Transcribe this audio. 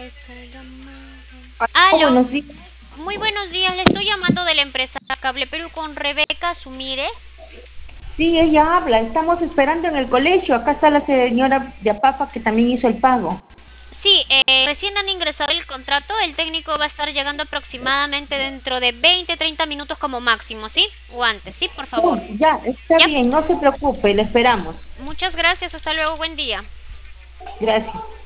Oh, Aló, buenos días. muy buenos días, le estoy llamando de la empresa Cable Perú con Rebeca Sumire. Sí, ella habla. Estamos esperando en el colegio. Acá está la señora de Apafa que también hizo el pago. Sí, recién han ingresado el contrato, el técnico va a estar llegando aproximadamente dentro de 20-30 minutos como máximo, ¿sí? O antes, ¿sí? Por favor. Ya, está ¿Ya? bien, no se preocupe, le esperamos. Muchas gracias, hasta luego, buen día. Gracias.